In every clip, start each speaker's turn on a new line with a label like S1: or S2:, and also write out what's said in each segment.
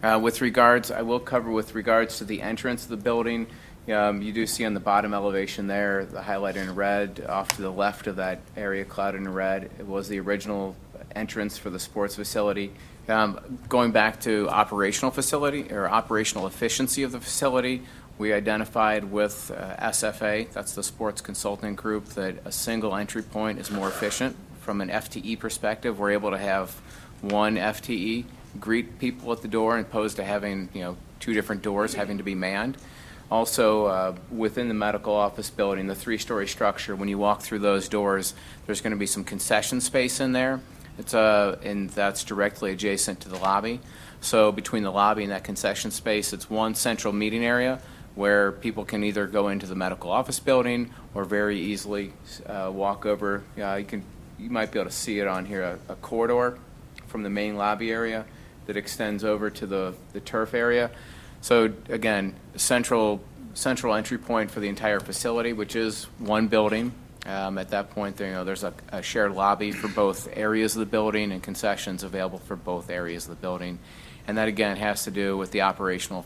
S1: I will cover with regards to the entrance of the building. You do see on the bottom elevation there, the highlight in red, off to the left of that area clouded in red. It was the original entrance for the sports facility. Going back to operational facility or operational efficiency of the facility, we identified with SFA, that's the Sports Consulting Group, that a single entry point is more efficient. From an FTE perspective, we're able to have one FTE greet people at the door, as opposed to having two different doors having to be manned. Also, within the medical office building, the three-story structure, when you walk through those doors, there's going to be some concession space in there. And that's directly adjacent to the lobby. So between the lobby and that concession space, it's one central meeting area where people can either go into the medical office building or very easily walk over. You might be able to see it on here, a corridor from the main lobby area that extends over to the turf area. So again, central entry point for the entire facility, which is one building. At that point, there's a shared lobby for both areas of the building and concessions available for both areas of the building. And that, again, has to do with the operational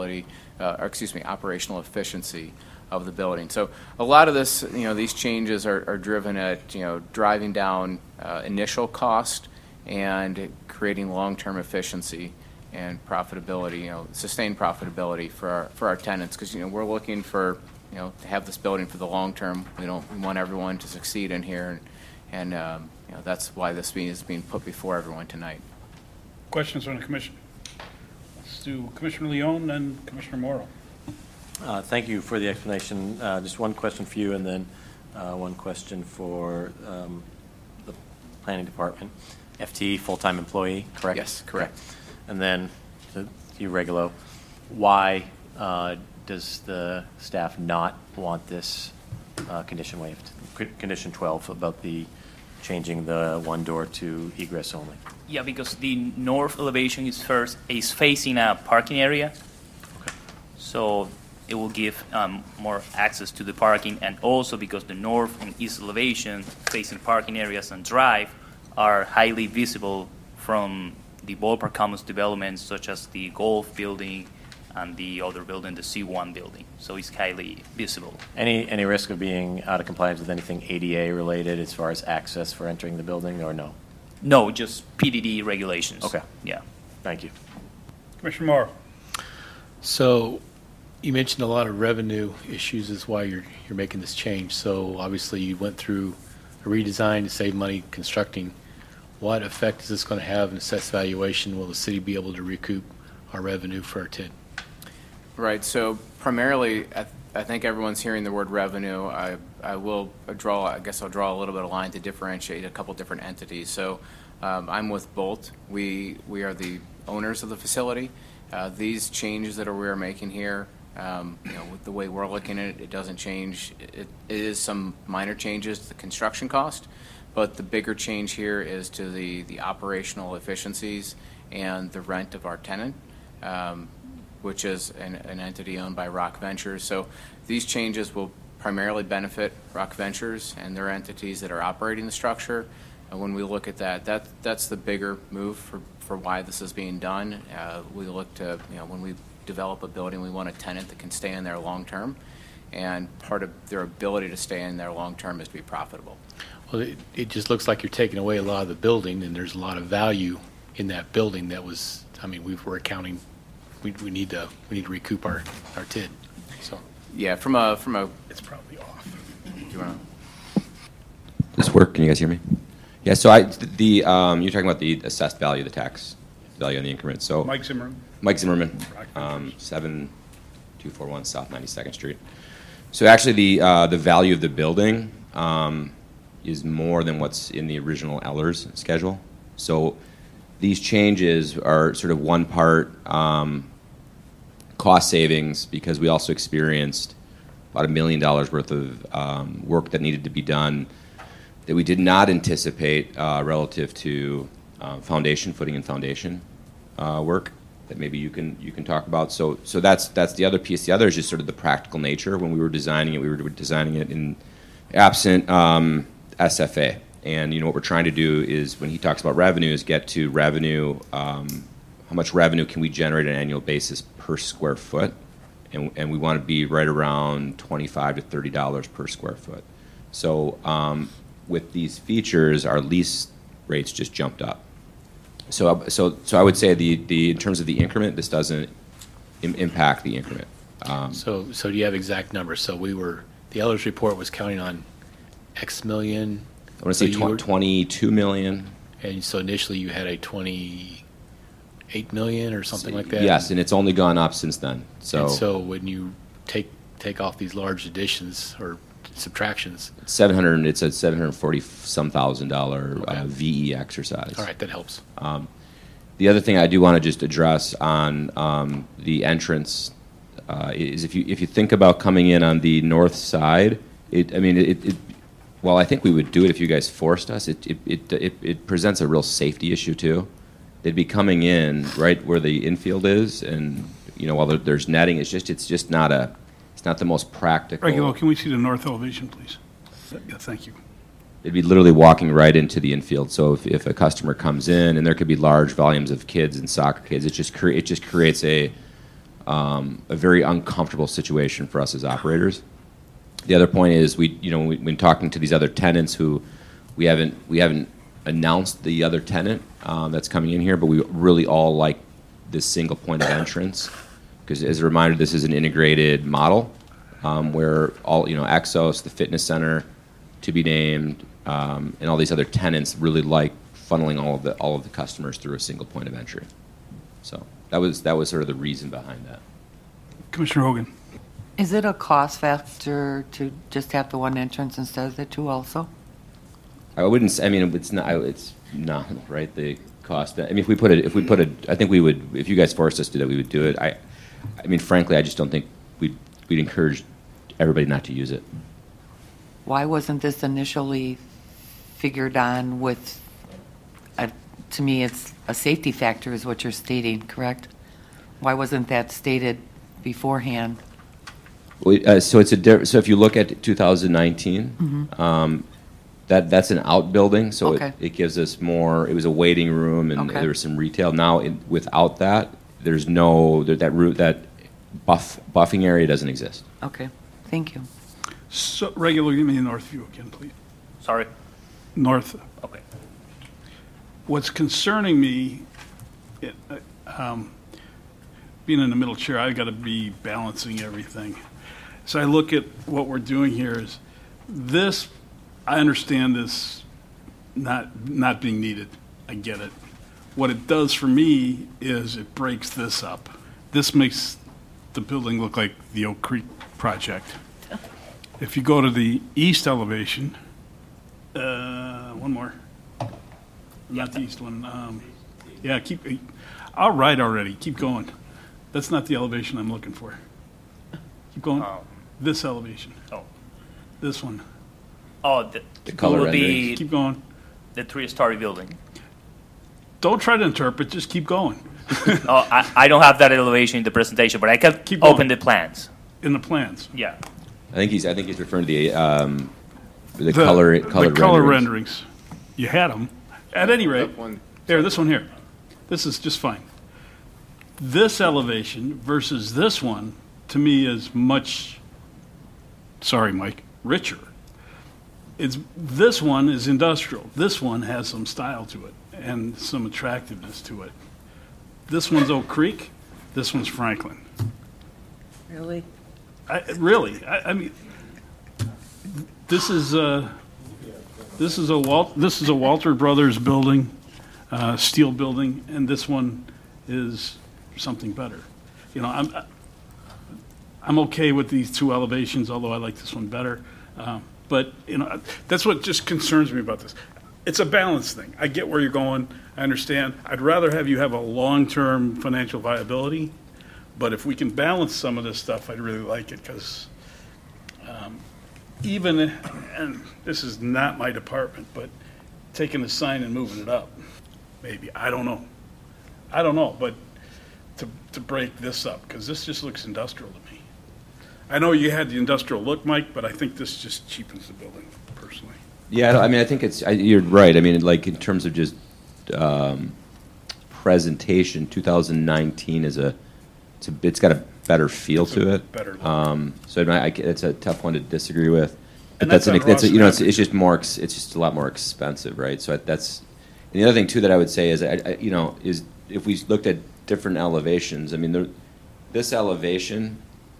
S1: efficiency of the building. So a lot of this, these changes are driven at, driving down initial cost and creating long-term efficiency and profitability, sustained profitability for our tenants, because we're looking for to have this building for the long term. We want everyone to succeed in here, and that's why this is being put before everyone tonight.
S2: Questions from the commission? Let's do Commissioner Leone and Commissioner Morrow.
S3: Thank you for the explanation. Just one question for you, and then one question for the planning department. FTE, full-time employee, correct?
S1: Yes, correct.
S3: And then to you, Regulo, why does the staff not want this condition waived? Condition 12 about the changing the one door to egress only.
S4: Yeah, because the north elevation is facing a parking area.
S3: Okay.
S4: So it will give more access to the parking, and also because the north and east elevation facing parking areas and drive are highly visible from the Ballpark Commons developments, such as the golf building and the other building, the C1 building. So it's highly visible.
S3: Any risk of being out of compliance with anything ADA related as far as access for entering the building, or no?
S4: No, just PDD regulations.
S3: Okay.
S4: Yeah.
S3: Thank you.
S2: Commissioner Morrow.
S5: So you mentioned a lot of revenue issues is why you're making this change. So obviously you went through a redesign to save money constructing. What effect is this going to have in assessed valuation? Will the city be able to recoup our revenue for our TID?
S1: Right. So primarily, I think everyone's hearing the word revenue. I'll draw a little bit of line to differentiate a couple different entities. So I'm with Bolt. We are the owners of the facility. These changes that we're making here, with the way we're looking at it, it doesn't change. It is some minor changes to the construction cost, but the bigger change here is to the operational efficiencies and the rent of our tenant, which is an entity owned by Rock Ventures. So these changes will primarily benefit Rock Ventures and their entities that are operating the structure. And when we look at that's the bigger move for why this is being done. We look to, when we develop a building, we want a tenant that can stay in there long term. And part of their ability to stay in there long term is to be profitable.
S5: Well, it just looks like you're taking away a lot of the building, and there's a lot of value in that building that was, we're accounting, we need to recoup our TID. So
S1: yeah, from a
S2: It's probably off.
S1: do you want
S6: Does this work? Can you guys hear me? Yeah. So you're talking about the assessed value, the tax value on the increment. So
S2: Mike Zimmerman.
S6: 7241 South 92nd Street. So actually, the value of the building is more than what's in the original Ellers schedule. So these changes are sort of one part cost savings, because we also experienced about $1 million worth of work that needed to be done that we did not anticipate relative to footing and foundation work that maybe you can talk about. So that's the other piece. The other is just sort of the practical nature. When we were designing it, in absent SFA. And what we're trying to do is, when he talks about revenue, is get to revenue 100% how much revenue can we generate on an annual basis per square foot, and we want to be right around $25 to $30 per square foot. So with these features, our lease rates just jumped up. So I would say the in terms of the increment, this doesn't impact the increment.
S5: So do you have exact numbers? So the Elders report was counting on X million.
S6: I want to say
S5: So you were-
S6: 22 million.
S5: And so initially you had a 28 million or something like that?
S6: Yes, and it's only gone up since then.
S5: And so when you take off these large additions or subtractions,
S6: it's 700. It's a 740 some $1,000
S5: Okay.
S6: VE exercise.
S5: all right, that helps.
S6: The other thing I do want to just address on the entrance is if you think about coming in on the north side, while I think we would do it if you guys forced us, it presents a real safety issue too. They'd be coming in right where the infield is, and while there's netting, it's just not the most practical.
S2: Regulo, can we see the north elevation, please? Yeah, thank you.
S6: They'd be literally walking right into the infield. So if a customer comes in, and there could be large volumes of kids and soccer kids, it just creates a very uncomfortable situation for us as operators. The other point is when talking to these other tenants who we haven't announced the other tenant that's coming in here, but we really all like this single point of entrance because as a reminder, this is an integrated model where all Exos, the fitness center, to be named, and all these other tenants really like funneling all of the customers through a single point of entry. So that was sort of the reason behind that.
S2: Commissioner Hogan.
S7: Is it a cost factor to just have the one entrance instead of the two also?
S6: I wouldn't say, it's not. It's not right. The cost. If we put it, I think we would. If you guys forced us to do that, we would do it. Frankly, I just don't think we'd encourage everybody not to use it.
S7: Why wasn't this initially figured on with, to me, it's a safety factor is what you're stating, correct? Why wasn't that stated beforehand?
S6: So if you look at 2019, that's an outbuilding, so
S7: Okay.
S6: it gives us more. It was a waiting room, and
S7: Okay.
S6: there was some retail. Now, without that, there's no that buffing area doesn't exist.
S7: Okay, thank you.
S2: So, Regular, give me the north view again, please.
S4: Sorry.
S2: North.
S4: Okay.
S2: What's concerning me, being in the middle chair, I've got to be balancing everything. So I look at what we're doing here is this, I understand this not being needed. I get it. What it does for me is it breaks this up. This makes the building look like the Oak Creek project. If you go to the east elevation, one more. Not the east one. I'll write already. Keep going. That's not the elevation I'm looking for. Keep going. This elevation.
S4: Oh.
S2: This one.
S4: Oh,
S6: The color
S4: will
S6: renderings.
S4: be
S2: Keep going.
S4: the 3-story building.
S2: Don't try to interpret. Just keep going.
S4: Oh, I don't have that elevation in the presentation, but I can
S2: Keep going.
S4: open the plans.
S2: In the plans.
S4: Yeah.
S6: I think he's referring to the color
S2: color
S6: renderings.
S2: renderings. You had them. At any rate,
S1: Up one.
S2: this one here. This is just fine. This elevation versus this one, to me, is much, sorry, Mike, richer. This one is industrial. This one has some style to it and some attractiveness to it. This one's Oak Creek. This one's Franklin.
S7: Really?
S2: This is a Walter Brothers building, steel building, and this one is something better. I'm okay with these two elevations, although I like this one better. But that's what just concerns me about this. It's a balance thing. I get where you're going. I understand. I'd rather have you have a long-term financial viability. But if we can balance some of this stuff, I'd really like it because and this is not my department, but taking a sign and moving it up, maybe. I don't know. But to break this up, because this just looks industrial to me. I know you had the industrial look, Mike, but I think this just cheapens the building, personally.
S6: Yeah, I think you're right. Like in terms of just presentation, 2019 it's got a better feel
S2: It's a
S6: to it.
S2: better look.
S6: So it's a tough one to disagree with. But
S2: And
S6: that's
S2: that's on Ross
S6: you know, it's
S2: Avenue.
S6: just more, it's just a lot more expensive, right? So that's, and the other thing too that I would say is, you know, is if we looked at different elevations, I mean, this elevation,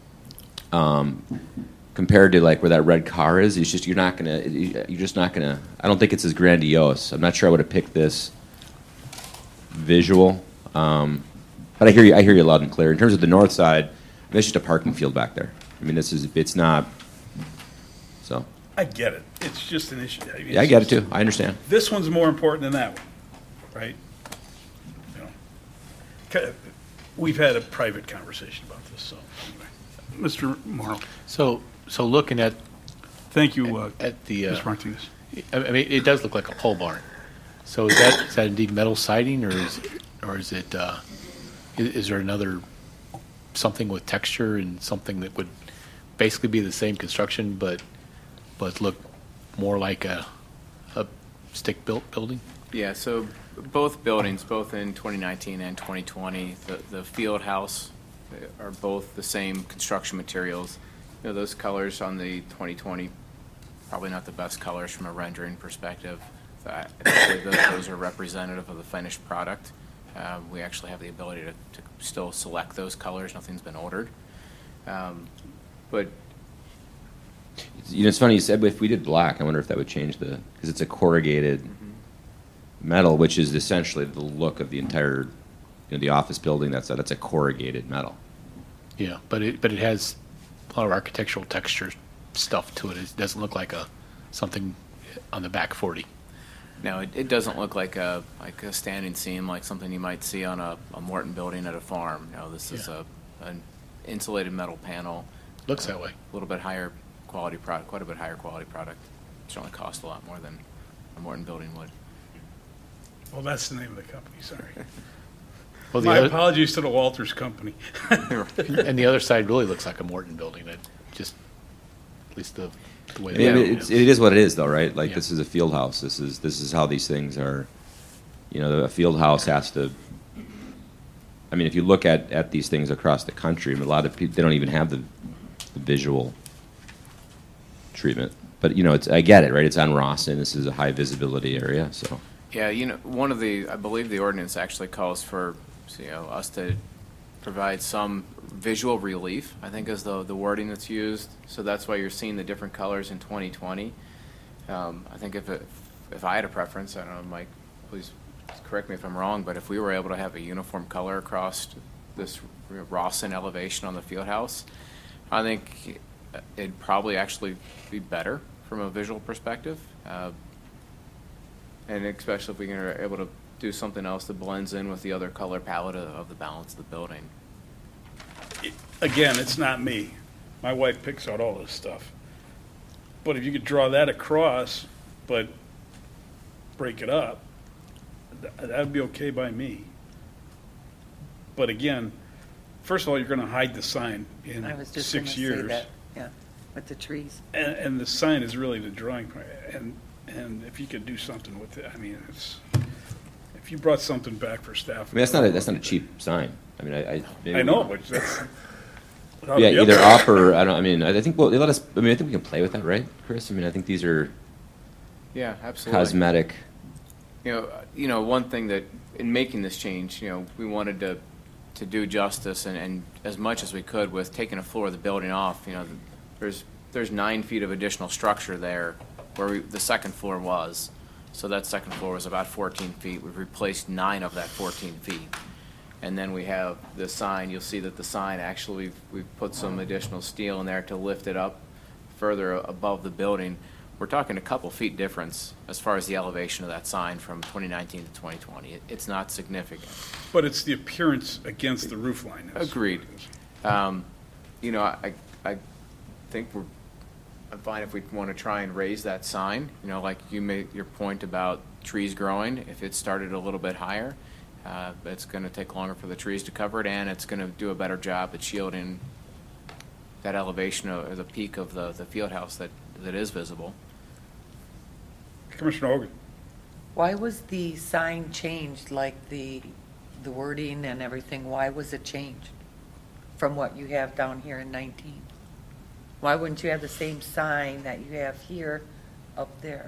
S6: compared to like where that red car is, it's just, you're just not gonna, I don't think it's as grandiose. I'm not sure I would have picked this visual. But I hear you loud and clear. In terms of the north side, it's just a parking field back there. I mean, it's not, so.
S2: I get it. It's just an issue. I mean,
S6: Yeah, I
S2: it's
S6: get it
S2: just-
S6: too. I understand.
S2: This one's more important than that one, right? You know, we've had a private conversation about this, so anyway. Mr. Morrow,
S5: So looking at
S2: thank you,
S5: the,
S2: Ms. Martinez.
S5: I mean, it does look like a pole barn. So is that indeed metal siding, or is it, is there another, something with texture and something that would basically be the same construction, but look more like a stick-built building?
S1: Yeah, so both buildings, both in 2019 and 2020, the field house are both the same construction materials. You know, those colors on the 2020, probably not the best colors from a rendering perspective. I think those are representative of the finished product. We actually have the ability to still select those colors. Nothing's been ordered. But
S6: You know, it's funny you said if we did black, I wonder if that would change because it's a corrugated metal, which is essentially the look of the entire, you know, the office building. That's a corrugated metal.
S5: Yeah, but it has a lot of architectural texture stuff to it. It doesn't look like something on the back 40.
S1: no, it doesn't look like a standing seam, like something you might see on a Morton building at a farm. No, this is an insulated metal panel.
S5: Looks that way.
S1: A little bit higher quality product, quite a bit higher quality product. Certainly cost a lot more than a Morton building would.
S2: Well, that's the name of the company, sorry.
S5: Well,
S2: My apologies to the Walters Company.
S5: and the other side really looks like a Morton building. It just, at least the way.
S6: I mean,
S5: they
S6: it is what it is, though, right? Like
S5: Yeah.
S6: this is a field house. This is how these things are. You know, a field house has to. I mean, if you look at these things across the country, I mean, a lot of people, they don't even have the visual treatment. But you know, I get it, right? It's on Rawson. This is a high visibility area, so.
S1: Yeah, you know, I believe the ordinance actually calls for, you know, us to provide some visual relief, I think is the wording that's used. So that's why you're seeing the different colors in 2020. I think if I had a preference, I don't know, Mike, please correct me if I'm wrong, but if we were able to have a uniform color across this Rawson elevation on the field house, I think it'd probably actually be better from a visual perspective. And especially if we are able to do something else that blends in with the other color palette of the balance of the building.
S2: Again, it's not me. My wife picks out all this stuff. But if you could draw that across, but break it up, that would be okay by me. But again, first of all, you're going to hide the sign in
S8: I was just
S2: 6
S8: going to
S2: years.
S8: say that, yeah, with the trees.
S2: And the sign is really the drawing part. And if you could do something with it, I mean, if you brought something back for staff.
S6: I mean, that's not a cheap sign. I mean, maybe
S2: I know, but that's.
S6: Yeah, either up or I don't. I mean, I think they let us. I mean, I think we can play with that, right, Chris? I mean, I think these are
S1: Yeah, absolutely.
S6: cosmetic.
S1: You know, one thing that in making this change, you know, we wanted to do justice and as much as we could with taking a floor of the building off. You know, there's 9 feet of additional structure there where the second floor was. So that second floor was about 14 feet. We've replaced 9 of that 14 feet. And then we have the sign. You'll see that the sign actually, we've put some additional steel in there to lift it up further above the building. We're talking a couple feet difference as far as the elevation of that sign from 2019 to 2020. It's not significant.
S2: But it's the appearance against the roof line. That's
S1: Agreed.
S2: what it is.
S1: You know, I think I'm fine if we want to try and raise that sign. You know, like you made your point about trees growing. If it started a little bit higher, it's going to take longer for the trees to cover it, and it's going to do a better job at shielding that elevation or the peak of the field house that is visible.
S2: Commissioner Hogan.
S7: Why was the sign changed like the the wording and everything, why was it changed from what you have down here in 19? Why wouldn't you have the same sign that you have here up there?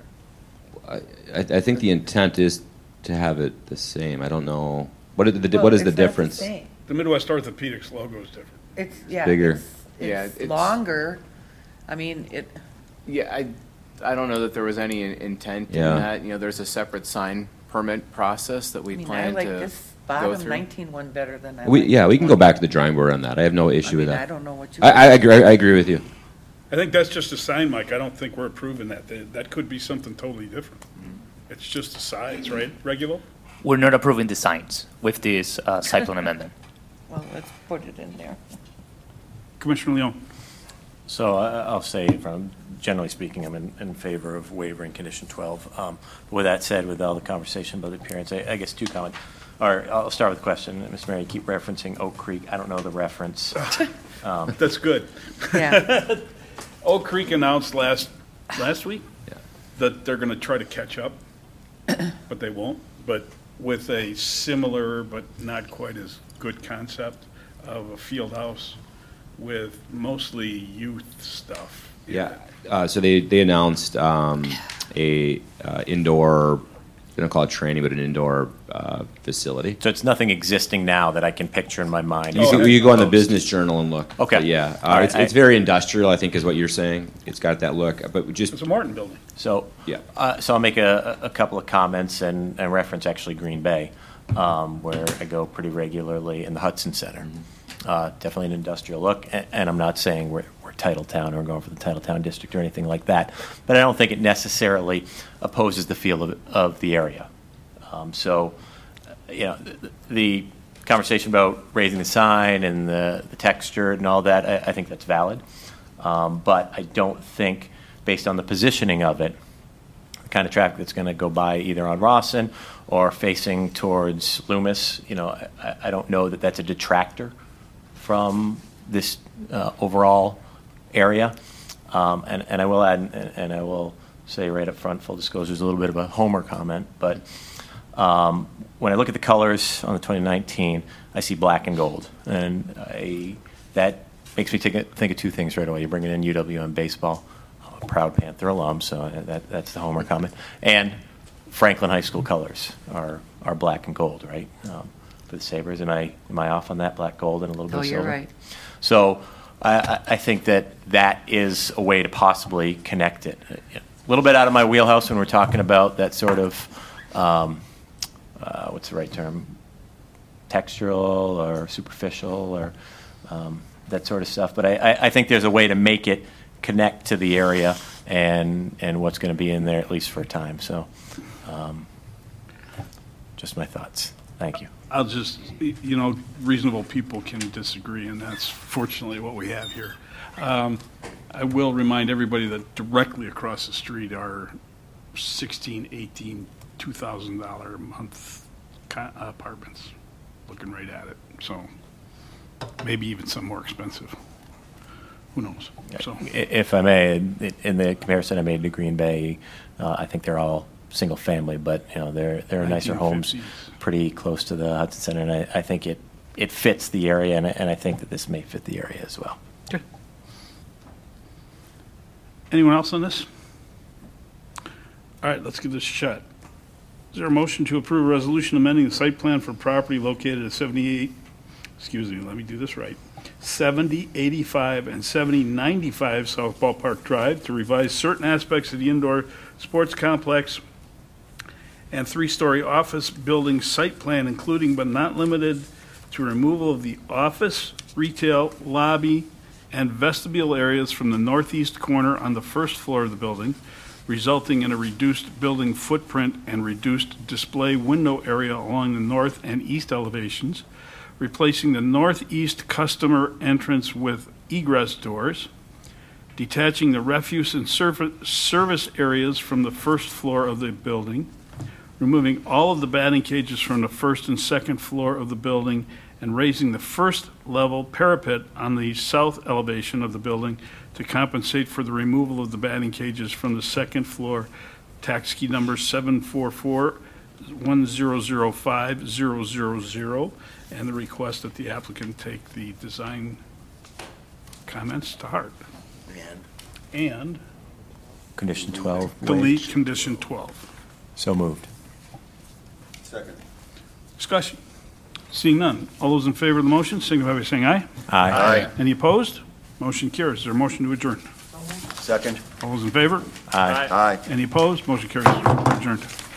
S6: I think the intent is to have it the same. I don't know. What is
S7: Well,
S6: the
S7: it's not
S6: difference?
S7: same.
S2: The Midwest Orthopedics logo is different.
S7: It's, yeah.
S6: bigger.
S7: It's
S1: it's-
S7: longer. I mean, it,
S1: Yeah, I don't know that there was any intent
S6: Yeah.
S1: in that. You know, there's a separate sign permit process that we
S7: I mean, I
S1: plan
S7: like
S1: to
S7: this
S1: go
S7: bottom
S1: through.
S7: 19 one better than I
S6: We
S7: like
S6: we can go back to the drawing board on that. I have no
S7: I
S6: issue
S7: mean,
S6: with
S7: I
S6: that.
S7: don't know what you.
S6: I agree with you.
S2: I think that's just a sign, Mike. I don't think we're approving that. That could be something totally different. It's just a size, right? Regular?
S4: We're not approving the signs with this site plan amendment.
S7: Well, let's put it in there.
S2: Commissioner Leon?
S3: So I'll say, generally speaking, I'm in favor of waiving condition 12. With that said, with all the conversation about the appearance, I guess two comments. Or I'll start with a question. Ms. Mary, you keep referencing Oak Creek. I don't know the reference.
S2: That's good.
S7: Yeah.
S2: Oak Creek announced last week
S6: Yeah.
S2: that they're going to try to catch up, but they won't. But with a similar but not quite as good concept of a field house with mostly youth stuff. in
S6: Yeah.
S2: it.
S6: So they announced a indoor, they don't call it training, but an indoor facility.
S3: So it's nothing existing now that I can picture in my mind.
S6: You go on the Business Journal and look.
S3: Okay.
S6: But yeah,
S3: All right.
S6: it's very industrial, I think is what you're saying. It's got that look, but just,
S2: It's a Martin building.
S3: So,
S6: Yeah.
S3: so I'll make a couple of comments and reference actually Green Bay, where I go pretty regularly in the Hudson Center. Definitely an industrial look, and I'm not saying we're Titletown or going for the Titletown district or anything like that, but I don't think it necessarily opposes the feel of the area. So, you know, the conversation about raising the sign and the texture and all that, I think that's valid. But I don't think, based on the positioning of it, the kind of traffic that's going to go by either on Rawson or facing towards Loomis, you know, I don't know that that's a detractor from this overall area. And I will add, and I will say right up front, full disclosure, is a little bit of a homer comment, but when I look at the colors on the 2019, I see black and gold. And that makes me think of two things right away. You're bringing in UWM baseball. I'm a proud Panther alum, so that's the homer comment. And Franklin High School colors are black and gold, right? For the Sabres. Am I off on that? Black, gold, and a little bit
S7: Oh,
S3: of
S7: you're
S3: silver?
S7: right.
S3: So I think that is a way to possibly connect it. A little bit out of my wheelhouse when we're talking about that sort of, what's the right term, textural or superficial or that sort of stuff. But I think there's a way to make it connect to the area and what's going to be in there, at least for a time. So just my thoughts. Thank you.
S2: I'll just, you know, reasonable people can disagree, and that's fortunately what we have here. I will remind everybody that directly across the street are $16, $18, $2,000 a month apartments, looking right at it. So maybe even some more expensive. Who knows? So
S3: If I may, in the comparison I made to Green Bay, I think they're all single family, but you know there are nicer homes
S2: 1950s.
S3: pretty close to the Hudson Center, and I think it fits the area, and I think that this may fit the area as well.
S2: Okay. Anyone else on this? All right, let's give this a shot. Is there a motion to approve a resolution amending the site plan for property located at 7085 and 7095 South Ballpark Drive to revise certain aspects of the indoor sports complex and three-story office building site plan, including but not limited to removal of the office, retail, lobby, and vestibule areas from the northeast corner on the first floor of the building, resulting in a reduced building footprint and reduced display window area along the north and east elevations, replacing the northeast customer entrance with egress doors, detaching the refuse and service areas from the first floor of the building, removing all of the batting cages from the first and second floor of the building, and raising the first level parapet on the south elevation of the building to compensate for the removal of the batting cages from the second floor, tax key number 1005000, and the request that the applicant take the design comments to heart. And
S3: Condition 12.
S2: delete
S3: waived.
S2: condition 12.
S3: So moved.
S9: Second.
S2: Discussion. Seeing none. All those in favor of the motion signify by saying aye.
S3: Aye.
S2: Any opposed? Motion carries. Is there a motion to adjourn?
S9: Second.
S2: All those in favor?
S3: Aye.
S9: Aye.
S2: Any opposed? Motion carries. We're adjourned.